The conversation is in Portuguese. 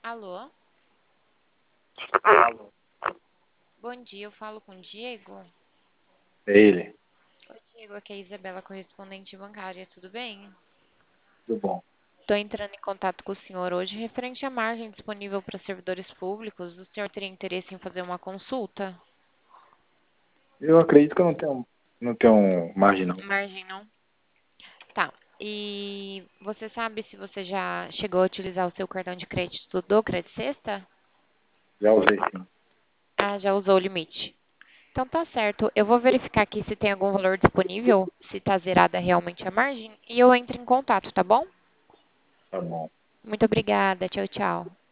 Alô, Alô, bom dia, eu falo com o Diego. é ele. Oi, Diego, aqui é a Isabela, correspondente bancária, tudo bem? Tudo bom. Estou entrando em contato com o senhor hoje referente à margem disponível para servidores públicos. O senhor teria interesse em fazer uma consulta? Eu acredito que eu não tenho margem, não. Margem não? Tá. E você sabe se você já chegou a utilizar o seu cartão de crédito do Credit Sexta? Já usei sim. Ah, já usou o limite. Então tá certo. Eu vou verificar aqui se tem algum valor disponível, se tá zerada realmente a margem, e eu entro em contato, tá bom? Tá bom. Muito obrigada. Tchau, tchau.